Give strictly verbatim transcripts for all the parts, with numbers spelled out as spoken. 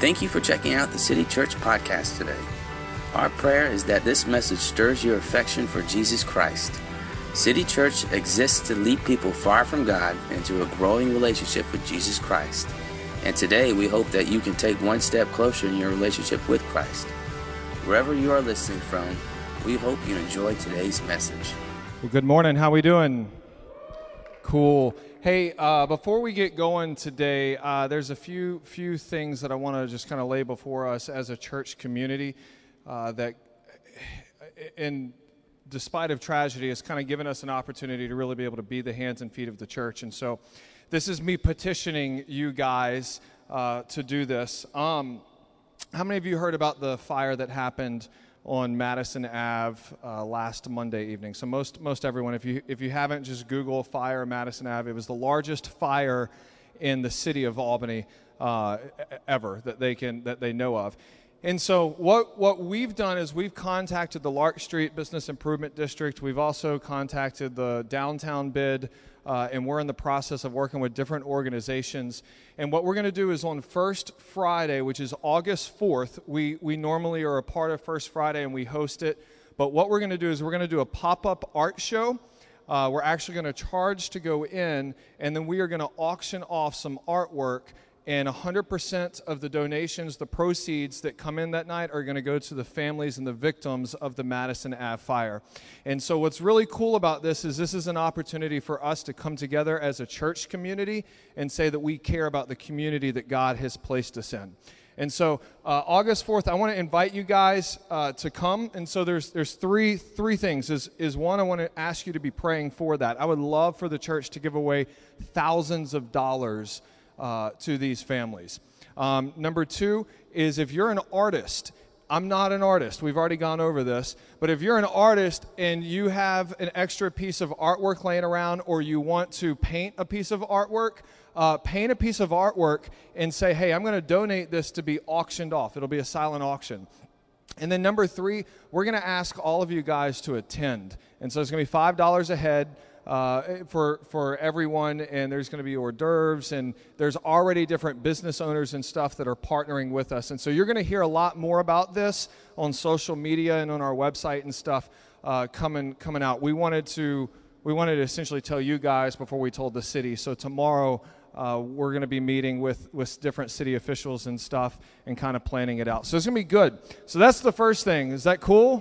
Thank you for checking out the City Church podcast today. Our prayer is that this message stirs your affection for Jesus Christ. City Church exists to lead people far from God into a growing relationship with Jesus Christ. And today we hope that you can take one step closer in your relationship with Christ. Wherever you are listening from, we hope you enjoy today's message. Well, good morning. How we doing? Cool. Hey, uh, before we get going today, uh, there's a few few things that I want to just kind of lay before us as a church community uh, that, in despite of tragedy, has kind of given us an opportunity to really be able to be the hands and feet of the church. And so this is me petitioning you guys uh, to do this. Um, how many of you heard about the fire that happened on Madison Ave uh, last Monday evening? So most most everyone, if you if you haven't, just Google fire Madison Ave. It was the largest fire in the city of Albany uh, ever that they can that they know of. And so what what we've done is we've contacted the Lark Street Business Improvement District. We've also contacted the downtown bid, uh, and we're in the process of working with different organizations. And what we're going to do is on First Friday, which is August fourth, we, we normally are a part of First Friday and we host it. But what we're going to do is we're going to do a pop-up art show. Uh, we're actually going to charge to go in, and then we are going to auction off some artwork. And one hundred percent of the donations, the proceeds that come in that night, are going to go to the families and the victims of the Madison Ave fire. And so what's really cool about this is this is an opportunity for us to come together as a church community and say that we care about the community that God has placed us in. And so uh, August fourth, I want to invite you guys uh, to come. And so there's there's three three things. Is, is one, I want to ask you to be praying for that. I would love for the church to give away thousands of dollars Uh, to these families. Um, number two is if you're an artist. I'm not an artist. We've already gone over this. But if you're an artist and you have an extra piece of artwork laying around, or you want to paint a piece of artwork, uh, paint a piece of artwork and say, hey, I'm going to donate this to be auctioned off. It'll be a silent auction. And then number three, we're going to ask all of you guys to attend. And so it's going to be five dollars a head. Uh, for for everyone, and there's going to be hors d'oeuvres, and there's already different business owners and stuff that are partnering with us. And so you're going to hear a lot more about this on social media and on our website and stuff uh, coming coming out. We wanted to we wanted to essentially tell you guys before we told the city. So tomorrow uh, we're going to be meeting with with different city officials and stuff and kind of planning it out. So it's going to be good. So that's the first thing. Is that cool?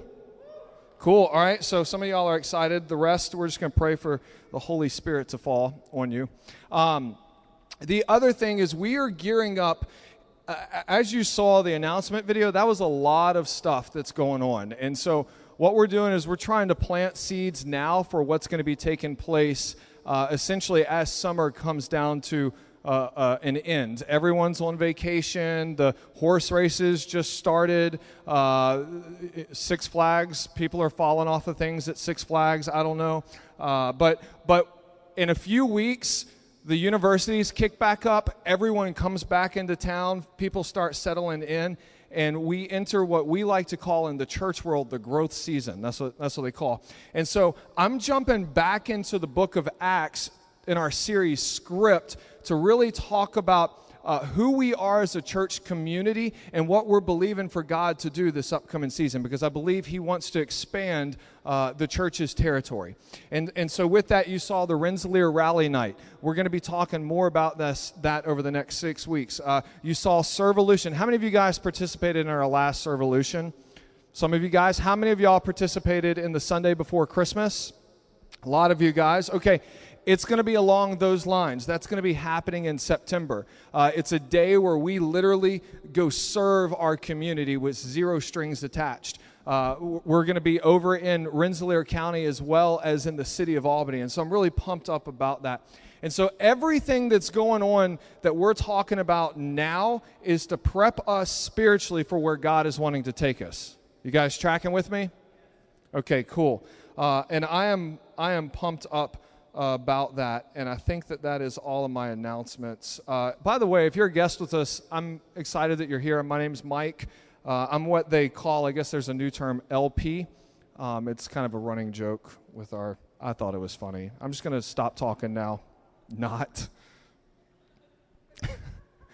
Cool. All right. So some of y'all are excited. The rest, we're just going to pray for the Holy Spirit to fall on you. Um, the other thing is we are gearing up. Uh, as you saw the announcement video, that was a lot of stuff that's going on. And so what we're doing is we're trying to plant seeds now for what's going to be taking place uh, essentially as summer comes down to Uh, uh, an end. Everyone's on vacation. The horse races just started. Uh, Six Flags, people are falling off of things at Six Flags. I don't know. Uh, but but in a few weeks, the universities kick back up. Everyone comes back into town. People start settling in. And we enter what we like to call in the church world the growth season. That's what, that's what they call. And so I'm jumping back into the book of Acts in our series Script to really talk about uh, who we are as a church community and what we're believing for God to do this upcoming season, because I believe he wants to expand uh, the church's territory. And and so with that, you saw the Rensselaer Rally Night. We're going to be talking more about this that over the next six weeks. Uh, you saw Servolution. How many of you guys participated in our last Servolution? Some of you guys. How many of y'all participated in the Sunday before Christmas? A lot of you guys. Okay. It's going to be along those lines. That's going to be happening in September. Uh, it's a day where we literally go serve our community with zero strings attached. Uh, we're going to be over in Rensselaer County as well as in the city of Albany. And so I'm really pumped up about that. And so everything that's going on that we're talking about now is to prep us spiritually for where God is wanting to take us. You guys tracking with me? Okay, cool. Uh, and I am I am pumped up Uh, about that, and I think that that is all of my announcements. Uh, by the way, if you're a guest with us, I'm excited that you're here. My name's Mike. Uh, I'm what they call, I guess there's a new term, L P. Um, it's kind of a running joke with our, I thought it was funny. I'm just going to stop talking now. Not.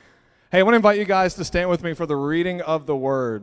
Hey, I want to invite you guys to stand with me for the reading of the Word.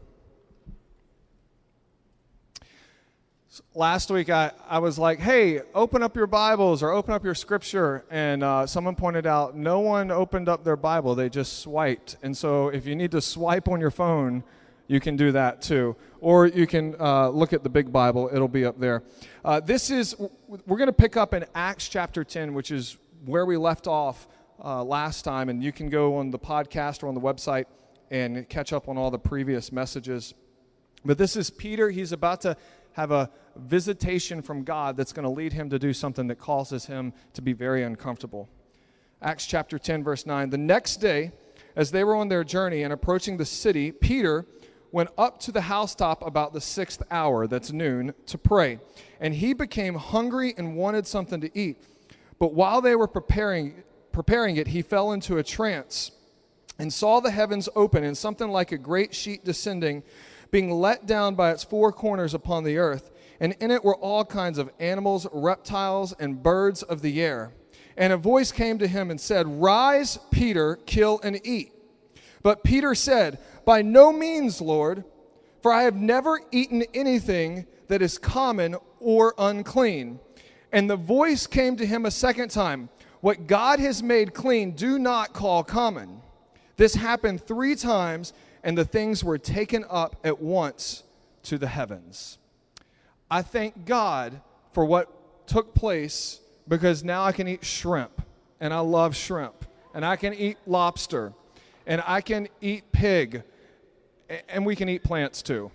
Last week, I, I was like, hey, open up your Bibles or open up your Scripture. And uh, someone pointed out, no one opened up their Bible. They just swiped. And so if you need to swipe on your phone, you can do that too. Or you can uh, look at the big Bible. It'll be up there. Uh, this is, we're going to pick up in Acts chapter ten, which is where we left off uh, last time. And you can go on the podcast or on the website and catch up on all the previous messages. But this is Peter. He's about to have a visitation from God that's going to lead him to do something that causes him to be very uncomfortable. Acts chapter ten, verse nine. The next day, as they were on their journey and approaching the city, Peter went up to the housetop about the sixth hour, that's noon, to pray. And he became hungry and wanted something to eat. But while they were preparing, preparing it, he fell into a trance and saw the heavens open and something like a great sheet descending, being let down by its four corners upon the earth. And in it were all kinds of animals, reptiles, and birds of the air. And a voice came to him and said, "Rise, Peter, kill and eat." But Peter said, "By no means, Lord, for I have never eaten anything that is common or unclean." And the voice came to him a second time, "What God has made clean, do not call common." This happened three times, and the things were taken up at once to the heavens. I thank God for what took place, because now I can eat shrimp, and I love shrimp, and I can eat lobster, and I can eat pig, and we can eat plants too.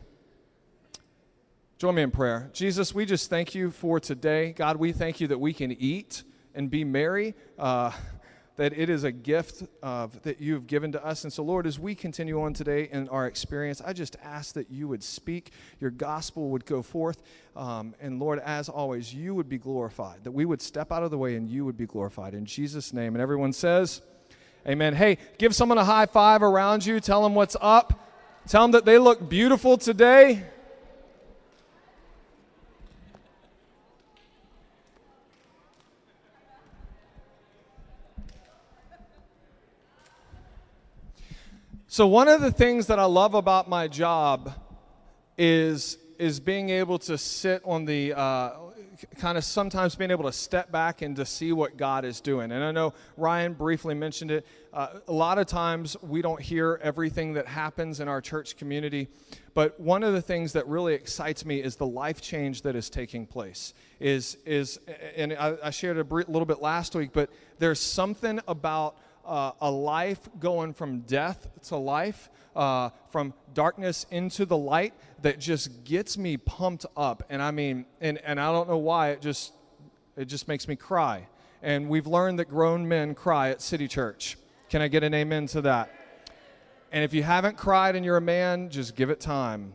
Join me in prayer. Jesus, we just thank you for today. God, we thank you that we can eat and be merry, uh, that it is a gift of, that you've given to us. And so, Lord, as we continue on today in our experience, I just ask that you would speak, your gospel would go forth, um, and Lord, as always, you would be glorified, that we would step out of the way and you would be glorified. In Jesus' name. And everyone says, amen. Hey, give someone a high five around you. Tell them what's up. Tell them that they look beautiful today. So one of the things that I love about my job is is being able to sit on the uh, kind of sometimes being able to step back and to see what God is doing. And I know Ryan briefly mentioned it. Uh, a lot of times we don't hear everything that happens in our church community, but one of the things that really excites me is the life change that is taking place. Is is and I, I shared a brief, little bit last week, but there's something about Uh, a life going from death to life, uh, from darkness into the light, that just gets me pumped up. And I mean, and, and I don't know why, it just it just makes me cry. And we've learned that grown men cry at City Church. Can I get an amen to that? And if you haven't cried and you're a man, just give it time.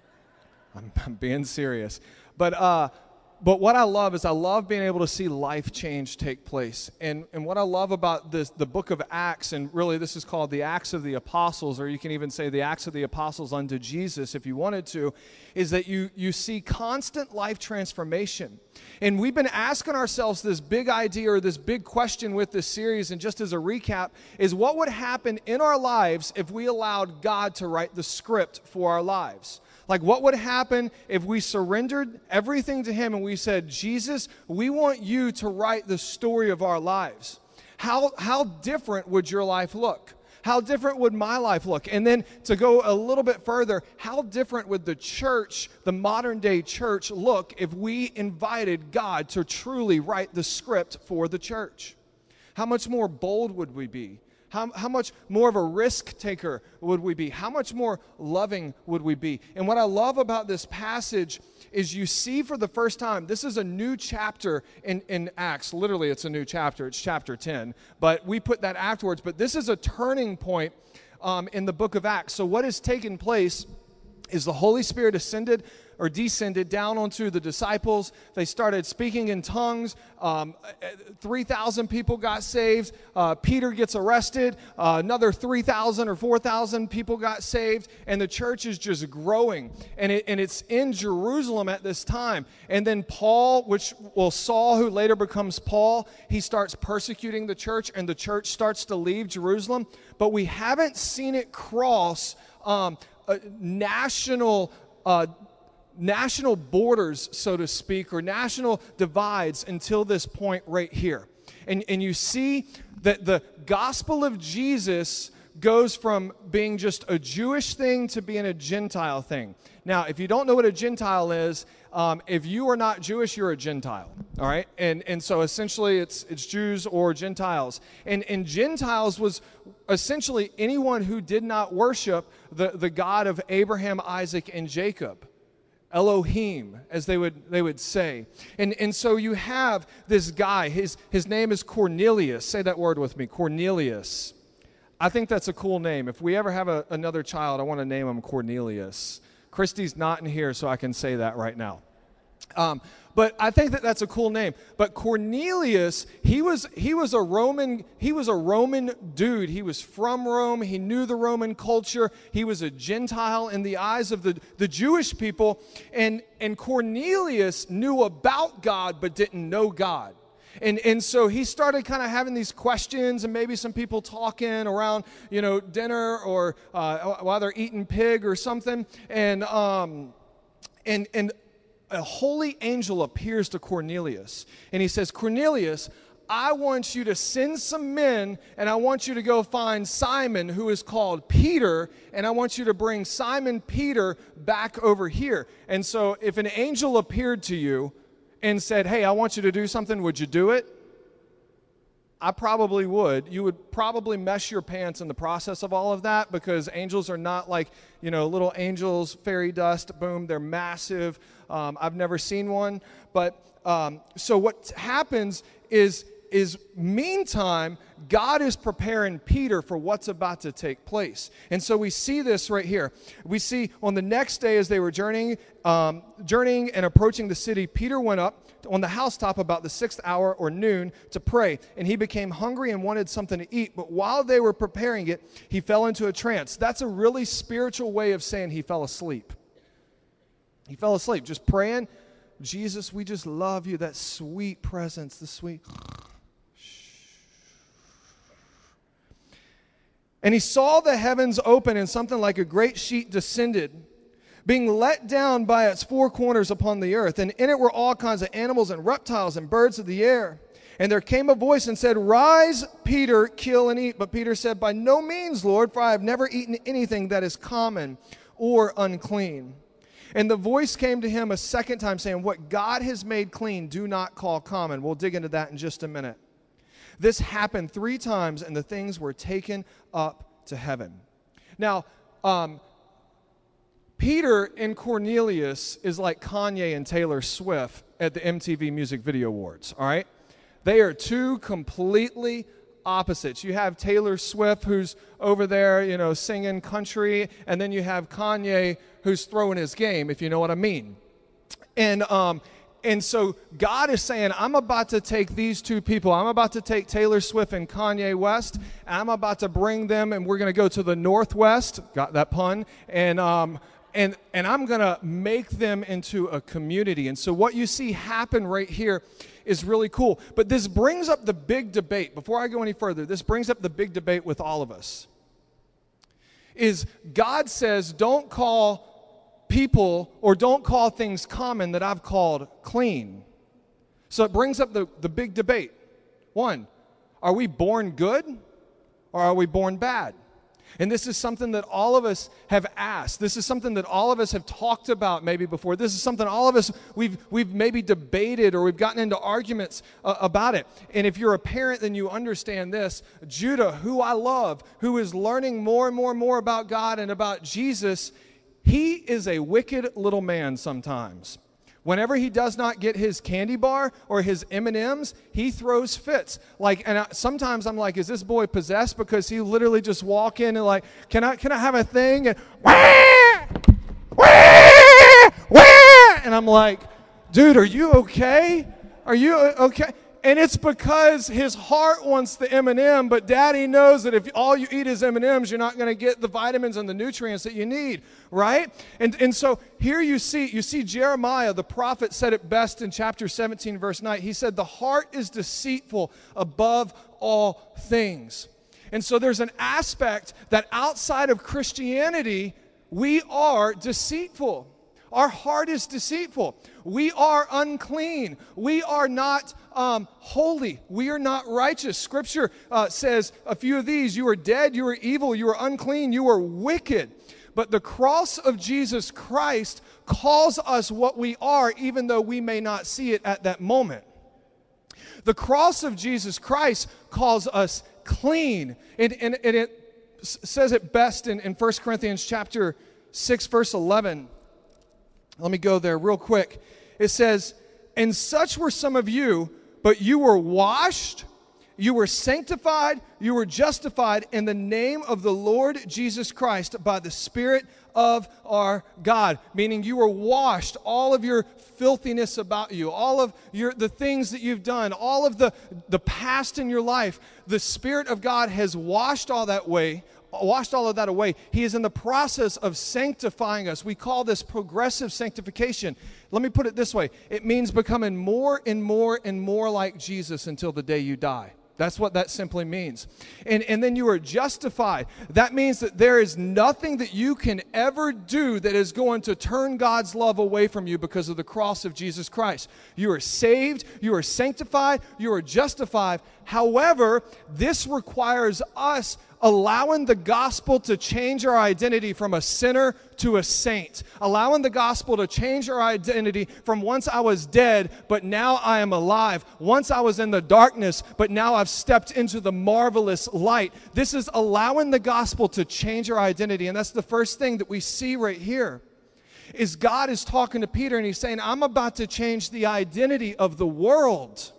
I'm, I'm being serious. But uh, But what I love is I love being able to see life change take place. And and what I love about this, the book of Acts, and really this is called the Acts of the Apostles, or you can even say the Acts of the Apostles unto Jesus if you wanted to, is that you, you see constant life transformation. And we've been asking ourselves this big idea or this big question with this series, and just as a recap, is what would happen in our lives if we allowed God to write the script for our lives? Like, what would happen if we surrendered everything to him and we said, Jesus, we want you to write the story of our lives? How, how different would your life look? How different would my life look? And then to go a little bit further, how different would the church, the modern day church, look if we invited God to truly write the script for the church? How much more bold would we be? How, how much more of a risk taker would we be? How much more loving would we be? And what I love about this passage is you see for the first time, this is a new chapter in, in Acts. Literally, it's a new chapter. It's chapter ten. But we put that afterwards. But this is a turning point um, in the book of Acts. So what has taken place is the Holy Spirit ascended or descended down onto the disciples. They started speaking in tongues. Um, three thousand people got saved. Uh, Peter gets arrested. Uh, another three thousand or four thousand people got saved. And the church is just growing. And, it, and it's in Jerusalem at this time. And then Paul, which, well, Saul, who later becomes Paul, he starts persecuting the church, and the church starts to leave Jerusalem. But we haven't seen it cross um, a national uh national borders, so to speak, or national divides until this point right here. And, and you see that the gospel of Jesus goes from being just a Jewish thing to being a Gentile thing. Now, if you don't know what a Gentile is, um, if you are not Jewish, you're a Gentile, all right? And and so essentially it's it's Jews or Gentiles. And, and Gentiles was essentially anyone who did not worship the, the God of Abraham, Isaac, and Jacob. Elohim, as they would they would say. And and so you have this guy, his his name is Cornelius. Say that word with me, Cornelius. I think that's a cool name. If we ever have a, another child, I want to name him Cornelius. Christy's not in here, so I can say that right now. Um, but I think that that's a cool name. But Cornelius, he was he was a Roman he was a Roman dude. He was from Rome. He knew the Roman culture. He was a Gentile in the eyes of the, the Jewish people. And and Cornelius knew about God but didn't know God. And and so he started kind of having these questions, and maybe some people talking around, you know, dinner or uh, while they're eating pig or something. And um and and a holy angel appears to Cornelius, and he says, Cornelius, I want you to send some men, and I want you to go find Simon, who is called Peter, and I want you to bring Simon Peter back over here. And so if an angel appeared to you and said, hey, I want you to do something, would you do it? I probably would. You would probably mess your pants in the process of all of that, because angels are not like, you know, little angels, fairy dust, boom, they're massive. Um, I've never seen one. But um, so what happens is, is meantime, God is preparing Peter for what's about to take place. And so we see this right here. We see on the next day as they were journeying, um, journeying and approaching the city, Peter went up on the housetop about the sixth hour or noon to pray, and he became hungry and wanted something to eat. But while they were preparing it, he fell into a trance. That's a really spiritual way of saying he fell asleep. He fell asleep, just praying. Jesus, we just love you. That sweet presence, the sweet. And he saw the heavens open, and something like a great sheet descended, being let down by its four corners upon the earth. And in it were all kinds of animals and reptiles and birds of the air. And there came a voice and said, Rise, Peter, kill and eat. But Peter said, By no means, Lord, for I have never eaten anything that is common or unclean. And the voice came to him a second time, saying, What God has made clean, do not call common. We'll dig into that in just a minute. This happened three times, and the things were taken up to heaven. Now, um, Peter and Cornelius is like Kanye and Taylor Swift at the M T V Music Video Awards, all right? They are two completely opposites. You have Taylor Swift, who's over there, you know, singing country, and then you have Kanye, who's throwing his game, if you know what I mean. And um, and so God is saying, I'm about to take these two people. I'm about to take Taylor Swift and Kanye West, and I'm about to bring them, and we're going to go to the Northwest. Got that pun? And um, and and I'm going to make them into a community. And so what you see happen right here is really cool. But this brings up the big debate. Before I go any further, this brings up the big debate with all of us. Is God says, don't call people or don't call things common that I've called clean. So it brings up the, the big debate. One, are we born good or are we born bad? And this is something that all of us have asked. This is something that all of us have talked about maybe before. This is something all of us, we've we've maybe debated or we've gotten into arguments uh, about it. And if you're a parent, then you understand this. Judah, who I love, who is learning more and more and more about God and about Jesus, he is a wicked little man sometimes. Whenever he does not get his candy bar or his M and M's, he throws fits. Like, and I, sometimes I'm like, is this boy possessed? Because he literally just walk in and like, can I can I have a thing? And wah! Wah! wah! And I'm like, dude, are you okay? Are you okay? And it's because his heart wants the M and M, but daddy knows that if all you eat is M and M's, you're not going to get the vitamins and the nutrients that you need, right? And and so here you see, you see Jeremiah, the prophet, said it best in chapter seventeen, verse nine. He said, the heart is deceitful above all things. And so there's an aspect that outside of Christianity, we are deceitful. Our heart is deceitful. We are unclean. We are not um, holy. We are not righteous. Scripture uh, says a few of these. You are dead. You are evil. You are unclean. You are wicked. But the cross of Jesus Christ calls us what we are, even though we may not see it at that moment. The cross of Jesus Christ calls us clean. And, and, and it s- says it best in, in First Corinthians chapter six, verse eleven. Let me go there real quick. It says, and such were some of you, but you were washed, you were sanctified, you were justified in the name of the Lord Jesus Christ by the Spirit of our God. Meaning you were washed, all of your filthiness about you, all of your the things that you've done, all of the, the past in your life. The Spirit of God has washed all that way. washed all of that away. He is in the process of sanctifying us. We call this progressive sanctification. Let me put it this way. It means becoming more and more and more like Jesus until the day you die. That's what that simply means. And, and then you are justified. That means that there is nothing that you can ever do that is going to turn God's love away from you because of the cross of Jesus Christ. You are saved, you are sanctified, you are justified. However, this requires us allowing the gospel to change our identity from a sinner to a saint. Allowing the gospel to change our identity from once I was dead, but now I am alive. Once I was in the darkness, but now I've stepped into the marvelous light. This is allowing the gospel to change our identity. And that's the first thing that we see right here. Is God is talking to Peter and he's saying, I'm about to change the identity of the world.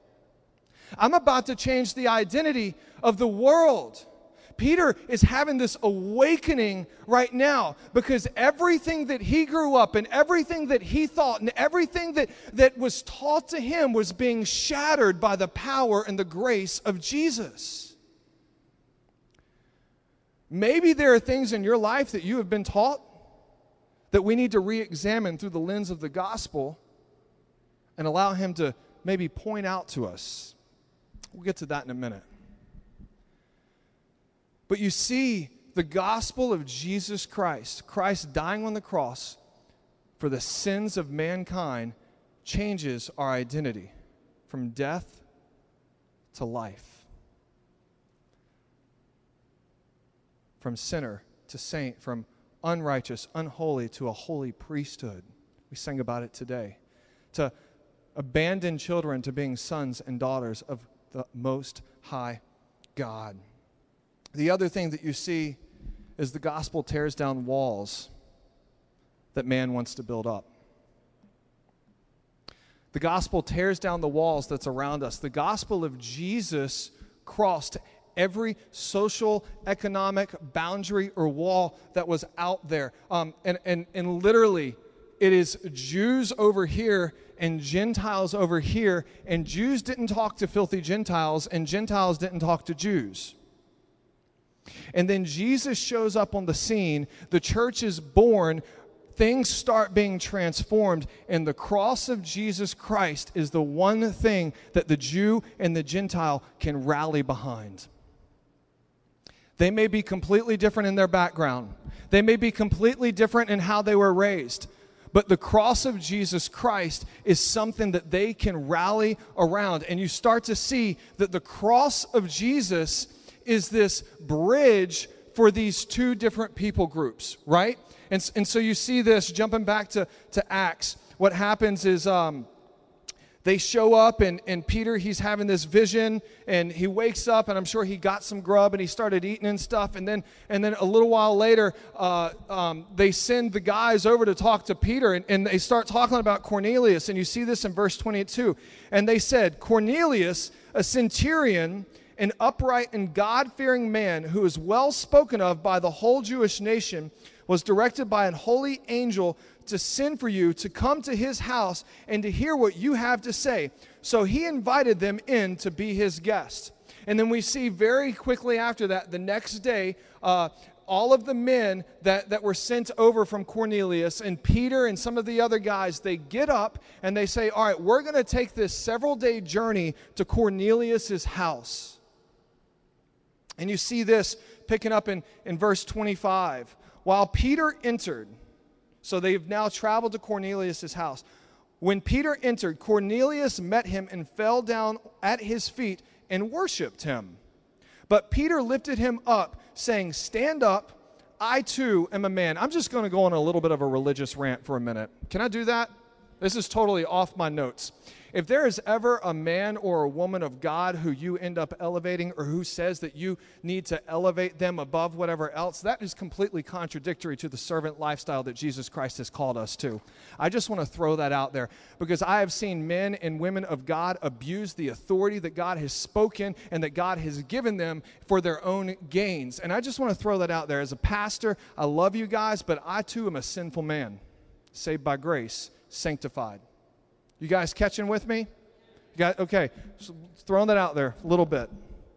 I'm about to change the identity of the world. Peter is having this awakening right now because everything that he grew up and everything that he thought and everything that, that was taught to him was being shattered by the power and the grace of Jesus. Maybe there are things in your life that you have been taught that we need to re-examine through the lens of the gospel and allow him to maybe point out to us. We'll get to that in a minute. But you see, the gospel of Jesus Christ, Christ dying on the cross for the sins of mankind, changes our identity from death to life. From sinner to saint, from unrighteous, unholy to a holy priesthood. We sang about it today. To abandoned children to being sons and daughters of the Most High God. The other thing that you see is the gospel tears down walls that man wants to build up. The gospel tears down the walls that's around us. The gospel of Jesus crossed every social, economic boundary or wall that was out there. Um, and, and, and literally, it is Jews over here and Gentiles over here. And Jews didn't talk to filthy Gentiles, and Gentiles didn't talk to Jews. And then Jesus shows up on the scene. The church is born. Things start being transformed. And the cross of Jesus Christ is the one thing that the Jew and the Gentile can rally behind. They may be completely different in their background. They may be completely different in how they were raised. But the cross of Jesus Christ is something that they can rally around. And you start to see that the cross of Jesus is this bridge for these two different people groups, right? And, and so you see this, jumping back to, to Acts, what happens is um, they show up, and, and Peter, he's having this vision, and he wakes up, and I'm sure he got some grub, and he started eating and stuff, and then and then a little while later, uh, um, they send the guys over to talk to Peter, and, and they start talking about Cornelius, and you see this in verse twenty-two. And they said, Cornelius, a centurion, an upright and God-fearing man who is well spoken of by the whole Jewish nation, was directed by an holy angel to send for you to come to his house and to hear what you have to say. So he invited them in to be his guest. And then we see very quickly after that, the next day, uh, all of the men that, that were sent over from Cornelius and Peter and some of the other guys, they get up and they say, all right, we're going to take this several-day journey to Cornelius' house. And you see this picking up in, in verse twenty-five. While Peter entered, so they've now traveled to Cornelius' house. When Peter entered, Cornelius met him and fell down at his feet and worshiped him. But Peter lifted him up, saying, stand up, I too am a man. I'm just going to go on a little bit of a religious rant for a minute. Can I do that? This is totally off my notes. If there is ever a man or a woman of God who you end up elevating, or who says that you need to elevate them above whatever else, that is completely contradictory to the servant lifestyle that Jesus Christ has called us to. I just want to throw that out there, because I have seen men and women of God abuse the authority that God has spoken and that God has given them for their own gains. And I just want to throw that out there. As a pastor, I love you guys, but I too am a sinful man, saved by grace, sanctified. You guys catching with me? You got, okay, so throwing that out there a little bit.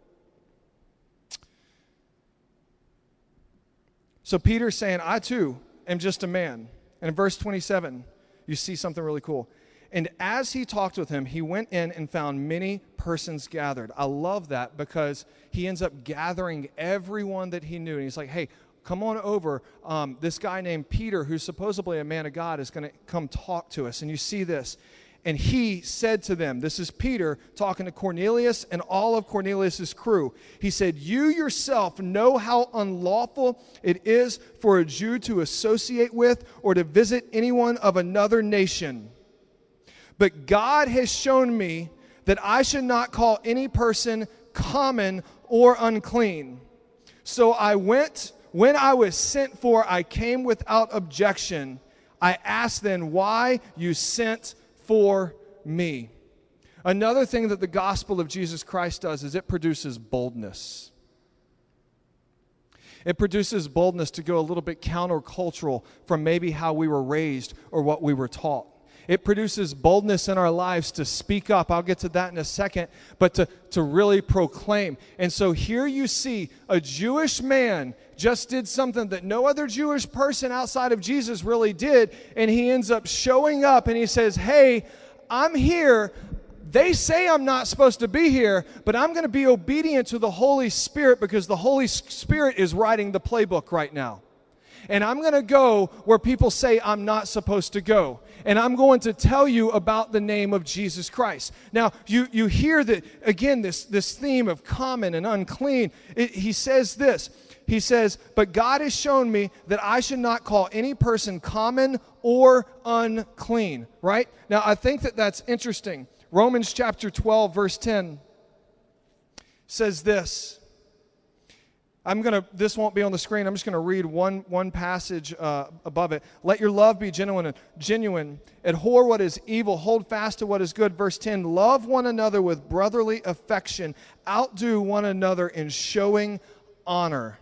So Peter's saying, I too am just a man. And in verse twenty-seven, you see something really cool. And as he talked with him, he went in and found many persons gathered. I love that, because he ends up gathering everyone that he knew. And he's like, hey, come on over. Um, this guy named Peter, who's supposedly a man of God, is going to come talk to us. And you see this. And he said to them, this is Peter talking to Cornelius and all of Cornelius' crew. He said, you yourself know how unlawful it is for a Jew to associate with or to visit anyone of another nation. But God has shown me that I should not call any person common or unclean. So I went, when I was sent for, I came without objection. I asked then why you sent for me. Another thing that the gospel of Jesus Christ does is it produces boldness. It produces boldness to go a little bit countercultural from maybe how we were raised or what we were taught. It produces boldness in our lives to speak up. I'll get to that in a second, but to, to really proclaim. And so here you see a Jewish man just did something that no other Jewish person outside of Jesus really did, and he ends up showing up and he says, hey, I'm here. They say I'm not supposed to be here, but I'm going to be obedient to the Holy Spirit, because the Holy Spirit is writing the playbook right now. And I'm going to go where people say I'm not supposed to go. And I'm going to tell you about the name of Jesus Christ. Now, you, you hear that, again, this, this theme of common and unclean. It, he says this. He says, but God has shown me that I should not call any person common or unclean. Right? Now, I think that that's interesting. Romans chapter twelve, verse ten says this. I'm going to, this won't be on the screen. I'm just going to read one, one passage uh, above it. Let your love be genuine, genuine. Abhor what is evil. Hold fast to what is good. Verse ten, love one another with brotherly affection. Outdo one another in showing honor.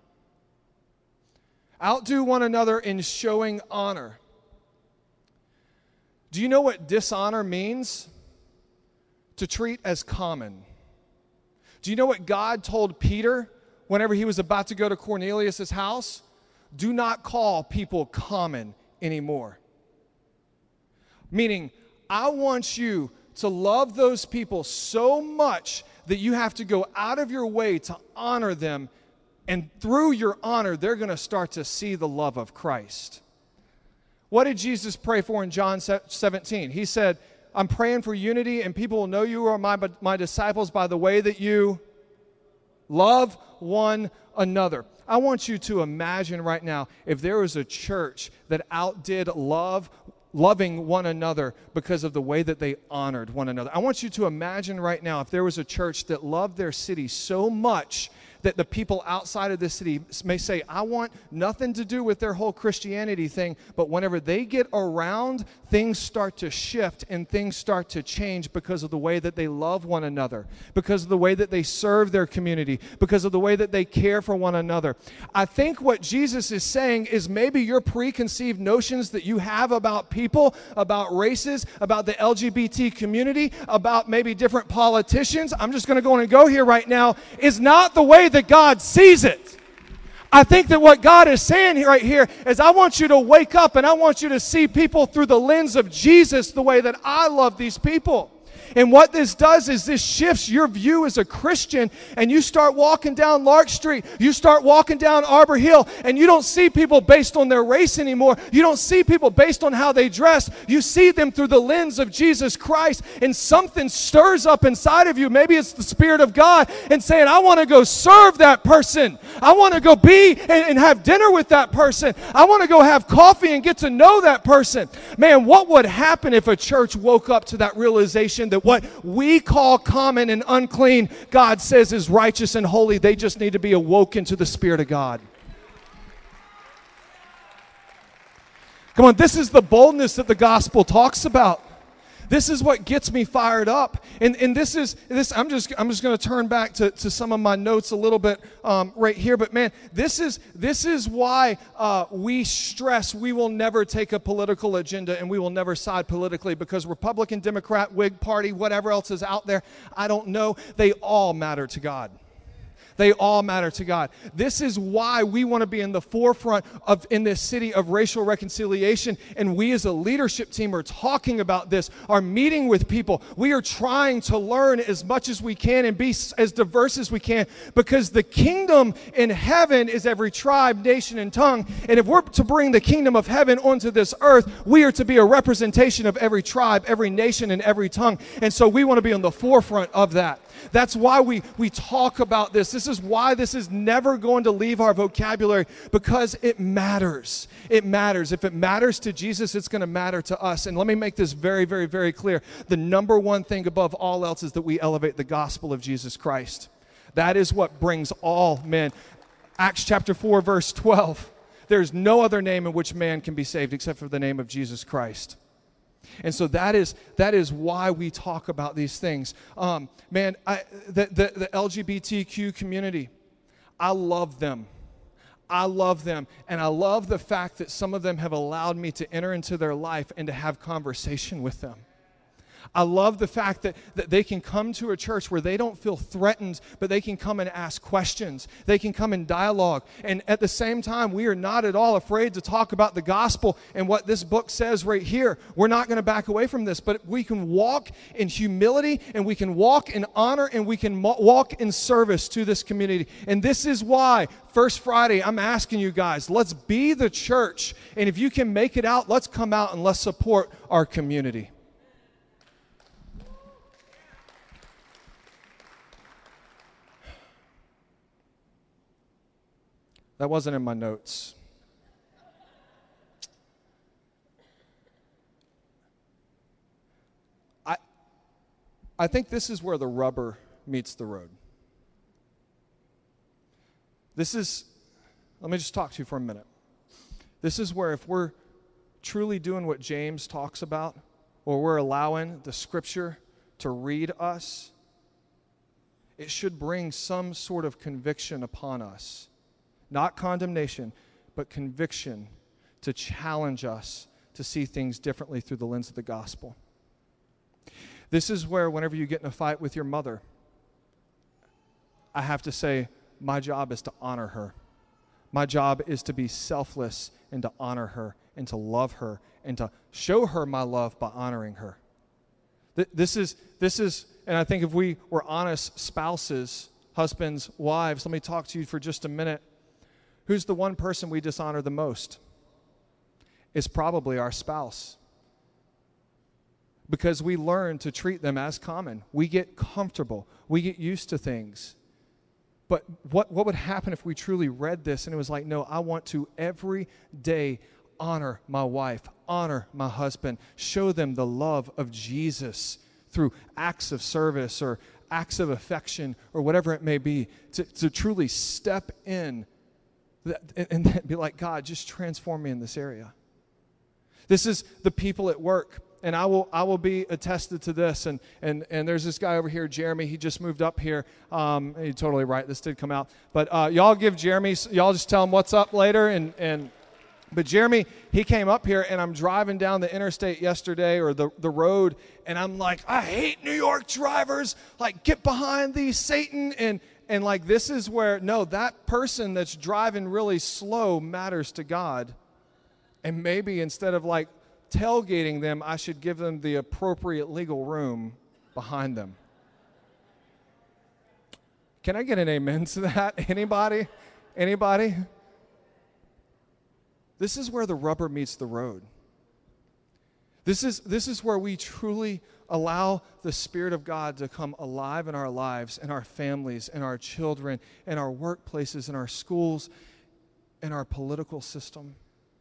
Outdo one another in showing honor. Do you know what dishonor means? To treat as common. Do you know what God told Peter whenever he was about to go to Cornelius' house? Do not call people common anymore. Meaning, I want you to love those people so much that you have to go out of your way to honor them. And through your honor, they're going to start to see the love of Christ. What did Jesus pray for in John seventeen? He said, I'm praying for unity, and people will know you are my, my disciples by the way that you love one another. I want you to imagine right now if there was a church that outdid love, loving one another because of the way that they honored one another. I want you to imagine right now if there was a church that loved their city so much that the people outside of this city may say, I want nothing to do with their whole Christianity thing, but whenever they get around, things start to shift and things start to change because of the way that they love one another, because of the way that they serve their community, because of the way that they care for one another. I think what Jesus is saying is maybe your preconceived notions that you have about people, about races, about the L G B T community, about maybe different politicians, I'm just going to go and go here right now, is not the way that God sees it. I think that what God is saying here, right here is I want you to wake up and I want you to see people through the lens of Jesus the way that I love these people. And what this does is this shifts your view as a Christian, and you start walking down Lark Street, you start walking down Arbor Hill, and you don't see people based on their race anymore. You don't see people based on how they dress. You see them through the lens of Jesus Christ, and something stirs up inside of you. Maybe it's the Spirit of God and saying, I want to go serve that person. I want to go be and, and have dinner with that person. I want to go have coffee and get to know that person. Man, what would happen if a church woke up to that realization that what we call common and unclean, God says is righteous and holy? They just need to be awoken to the Spirit of God. Come on, this is the boldness that the gospel talks about. This is what gets me fired up. And and this is this I'm just I'm just going to turn back to, to some of my notes a little bit um, right here. But man, this is this is why uh, we stress we will never take a political agenda and we will never side politically, because Republican, Democrat, Whig Party, whatever else is out there, I don't know, they all matter to God. They all matter to God. This is why we want to be in the forefront of in this city of racial reconciliation. And we as a leadership team are talking about this, are meeting with people. We are trying to learn as much as we can and be as diverse as we can, because the kingdom in heaven is every tribe, nation, and tongue. And if we're to bring the kingdom of heaven onto this earth, we are to be a representation of every tribe, every nation, and every tongue. And so we want to be on the forefront of that. That's why we, we talk about this. This is why this is never going to leave our vocabulary, because it matters. It matters. If it matters to Jesus, it's going to matter to us. And let me make this very, very, very clear. The number one thing above all else is that we elevate the gospel of Jesus Christ. That is what brings all men. Acts chapter four, verse twelve. There's no other name in which man can be saved except for the name of Jesus Christ. And so that is that is why we talk about these things. Um, man, I, the, the, the L G B T Q community, I love them. I love them. And I love the fact that some of them have allowed me to enter into their life and to have conversation with them. I love the fact that, that they can come to a church where they don't feel threatened, but they can come and ask questions. They can come and dialogue. And at the same time, we are not at all afraid to talk about the gospel and what this book says right here. We're not going to back away from this, but we can walk in humility, and we can walk in honor, and we can mo- walk in service to this community. And this is why First Friday, I'm asking you guys, let's be the church. And if you can make it out, let's come out and let's support our community. That wasn't in my notes. I, I think this is where the rubber meets the road. This is, let me just talk to you for a minute. This is where if we're truly doing what James talks about, or we're allowing the Scripture to read us, it should bring some sort of conviction upon us. Not condemnation, but conviction to challenge us to see things differently through the lens of the gospel. This is where whenever you get in a fight with your mother, I have to say, my job is to honor her. My job is to be selfless and to honor her and to love her and to show her my love by honoring her. This is, this is, and I think if we were honest spouses, husbands, wives, let me talk to you for just a minute. Who's the one person we dishonor the most? It's probably our spouse. Because we learn to treat them as common. We get comfortable. We get used to things. But what, what would happen if we truly read this and it was like, no, I want to every day honor my wife, honor my husband, show them the love of Jesus through acts of service or acts of affection or whatever it may be, to, to truly step in and, and be like, God, just transform me in this area. This is the people at work. And I will I will be attested to this. And and and there's this guy over here, Jeremy. He just moved up here. Um, you're totally right. This did come out. But uh, y'all give Jeremy, y'all just tell him what's up later. And, and But Jeremy, he came up here, and I'm driving down the interstate yesterday, or the, the road, and I'm like, I hate New York drivers. Like, get behind thee, Satan. And, and like, this is where, no, that person that's driving really slow matters to God. And maybe instead of like, tailgating them, I should give them the appropriate legal room behind them. Can I get an amen to that? Anybody? Anybody? This is where the rubber meets the road. This is, this is where we truly allow the Spirit of God to come alive in our lives, in our families, in our children, in our workplaces, in our schools, in our political system.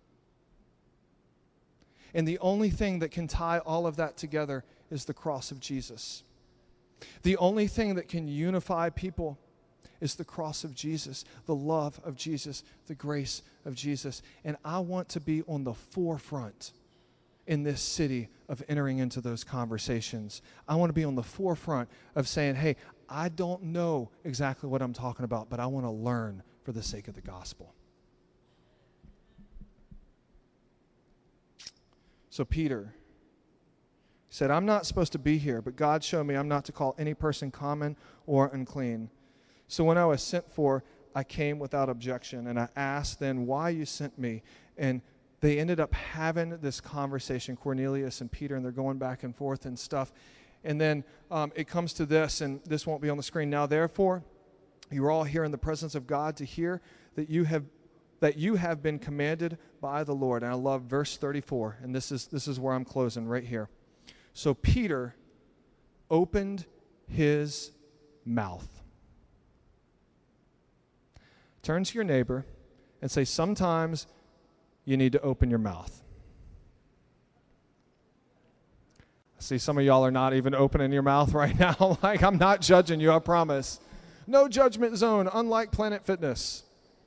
And the only thing that can tie all of that together is the cross of Jesus. The only thing that can unify people is the cross of Jesus, the love of Jesus, the grace of Jesus. And I want to be on the forefront in this city of entering into those conversations. I want to be on the forefront of saying, hey, I don't know exactly what I'm talking about, but I want to learn for the sake of the gospel. So Peter said, I'm not supposed to be here, but God showed me I'm not to call any person common or unclean. So when I was sent for, I came without objection, and I asked then why you sent me. And they ended up having this conversation, Cornelius and Peter, and they're going back and forth and stuff. And then um, it comes to this, and this won't be on the screen now. Therefore, you are all here in the presence of God to hear that you have that you have been commanded by the Lord. And I love verse thirty-four, and this is this is where I'm closing right here. So Peter opened his mouth. Turn to your neighbor and say, sometimes you need to open your mouth. I see some of y'all are not even opening your mouth right now. Like, I'm not judging you, I promise. No judgment zone, unlike Planet Fitness.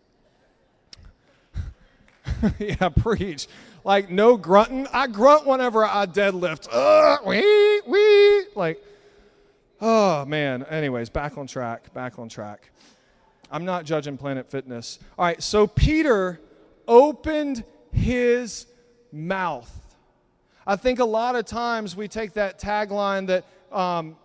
Yeah, preach. Like, no grunting. I grunt whenever I deadlift. Uh, wee, wee. Like, oh, man. Anyways, back on track, back on track. I'm not judging Planet Fitness. All right, so Peter opened his mouth. I think a lot of times we take that tagline that, um,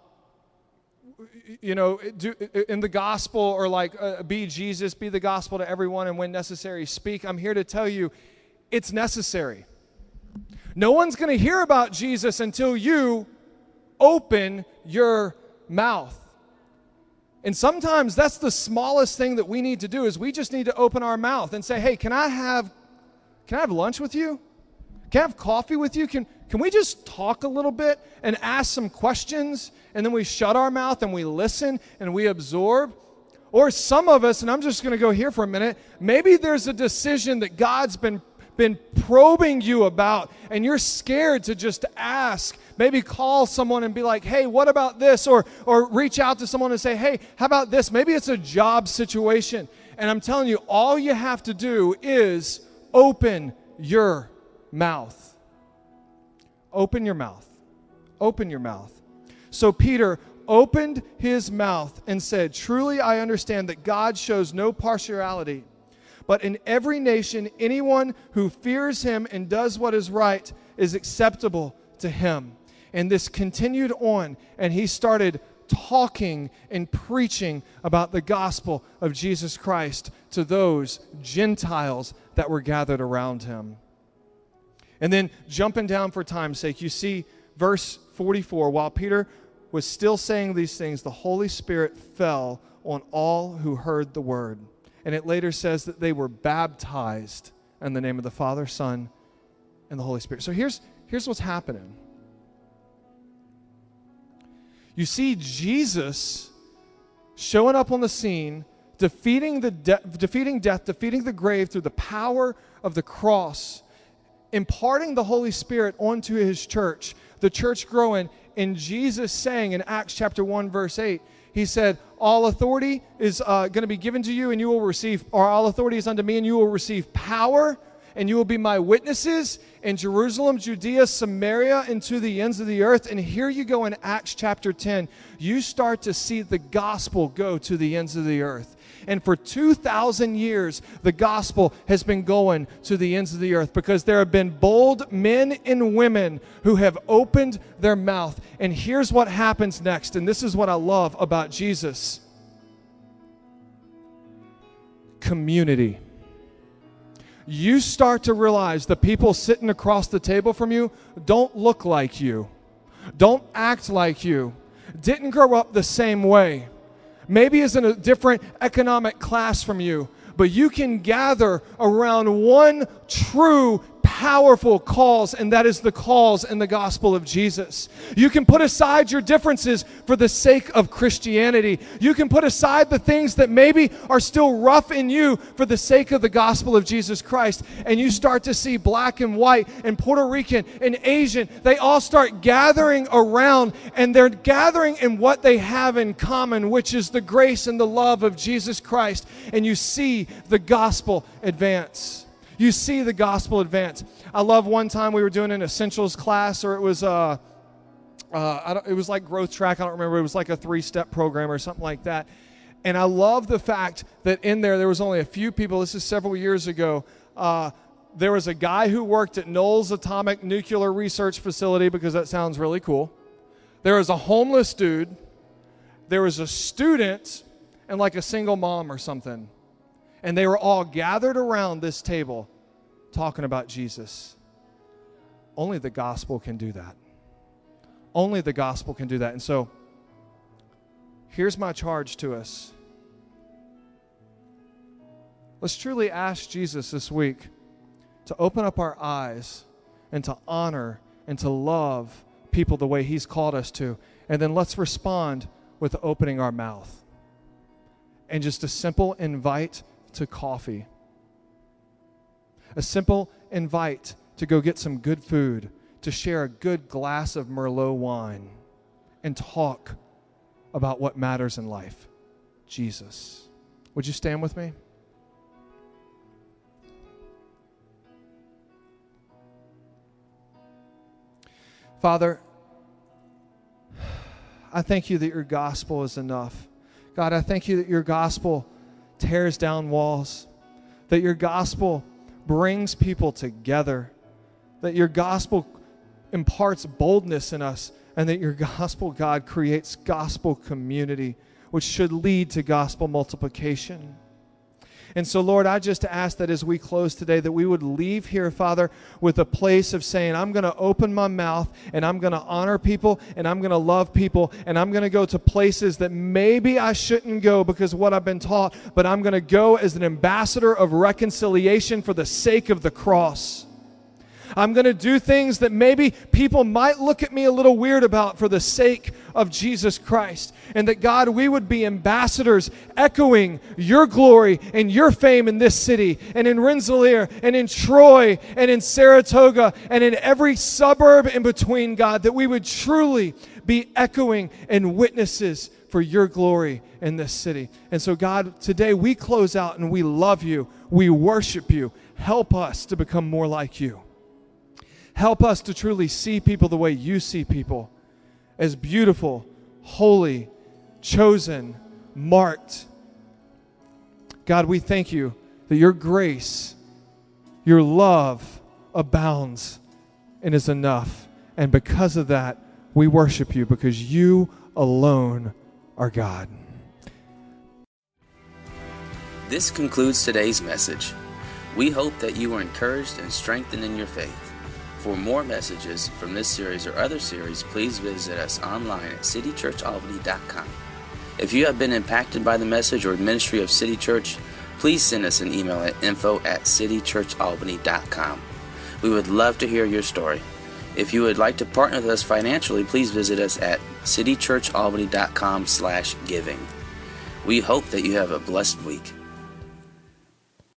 you know, do, in the gospel, or like, uh, be Jesus, be the gospel to everyone, and when necessary, speak. I'm here to tell you, it's necessary. No one's going to hear about Jesus until you open your mouth. And sometimes that's the smallest thing that we need to do, is we just need to open our mouth and say, hey, can I have, can I have lunch with you? Can I have coffee with you? Can, can we just talk a little bit and ask some questions, and then we shut our mouth and we listen and we absorb? Or some of us, and I'm just going to go here for a minute, maybe there's a decision that God's been been probing you about, and you're scared to just ask. Maybe call someone and be like, hey, what about this? Or or reach out to someone and say, hey, how about this? Maybe it's a job situation. And I'm telling you, all you have to do is open your mouth. Open your mouth. Open your mouth. So Peter opened his mouth and said, truly I understand that God shows no partiality, but in every nation, anyone who fears him and does what is right is acceptable to him. And this continued on, and he started talking and preaching about the gospel of Jesus Christ to those Gentiles that were gathered around him. And then jumping down for time's sake, you see verse forty-four, while Peter was still saying these things, the Holy Spirit fell on all who heard the word. And it later says that they were baptized in the name of the Father, Son, and the Holy Spirit. So here's, here's what's happening. You see Jesus showing up on the scene, defeating the de- defeating death, defeating the grave through the power of the cross, imparting the Holy Spirit onto his church, the church growing, in Jesus saying in Acts chapter one, verse eight, he said, all authority is uh, going to be given to you and you will receive, or all authority is unto me and you will receive power, and you will be my witnesses in Jerusalem, Judea, Samaria, and to the ends of the earth. And here you go in Acts chapter ten. You start to see the gospel go to the ends of the earth. And for two thousand years, the gospel has been going to the ends of the earth because there have been bold men and women who have opened their mouth. And here's what happens next, and this is what I love about Jesus. Community. You start to realize the people sitting across the table from you don't look like you, don't act like you, didn't grow up the same way, maybe is in a different economic class from you, but you can gather around one true, powerful cause, and that is the cause in the gospel of Jesus. You can put aside your differences for the sake of Christianity. You can put aside the things that maybe are still rough in you for the sake of the gospel of Jesus Christ, and you start to see black and white and Puerto Rican and Asian. They all start gathering around, and they're gathering in what they have in common, which is the grace and the love of Jesus Christ, and you see the gospel advance. You see the gospel advance. I love one time we were doing an essentials class, or it was uh, uh, I don't, it was like growth track. I don't remember. It was like a three-step program or something like that. And I love the fact that in there, there was only a few people. This is several years ago. Uh, there was a guy who worked at Knowles Atomic Nuclear Research Facility, because that sounds really cool. There was a homeless dude. There was a student and like a single mom or something. And they were all gathered around this table talking about Jesus. Only the gospel can do that. Only the gospel can do that. And so, here's my charge to us. Let's truly ask Jesus this week to open up our eyes and to honor and to love people the way He's called us to. And then let's respond with opening our mouth. And just a simple invite to coffee. A simple invite to go get some good food, to share a good glass of Merlot wine, and talk about what matters in life, Jesus. Would you stand with me? Father, I thank you that your gospel is enough. God, I thank you that your gospel tears down walls, that your gospel brings people together, that your gospel imparts boldness in us, and that your gospel, God, creates gospel community, which should lead to gospel multiplication. And so, Lord, I just ask that as we close today, that we would leave here, Father, with a place of saying, I'm going to open my mouth, and I'm going to honor people, and I'm going to love people, and I'm going to go to places that maybe I shouldn't go because of what I've been taught, but I'm going to go as an ambassador of reconciliation for the sake of the cross. I'm going to do things that maybe people might look at me a little weird about for the sake of Jesus Christ. And that, God, we would be ambassadors echoing your glory and your fame in this city and in Rensselaer and in Troy and in Saratoga and in every suburb in between, God, that we would truly be echoing and witnesses for your glory in this city. And so, God, today we close out and we love you. We worship you. Help us to become more like you. Help us to truly see people the way you see people, as beautiful, holy, chosen, marked. God, we thank you that your grace, your love abounds and is enough. And because of that, we worship you because you alone are God. This concludes today's message. We hope that you were encouraged and strengthened in your faith. For more messages from this series or other series, please visit us online at city church albany dot com. If you have been impacted by the message or ministry of City Church, please send us an email at info at city church albany dot com. We would love to hear your story. If you would like to partner with us financially, please visit us at city church albany dot com slash giving. We hope that you have a blessed week.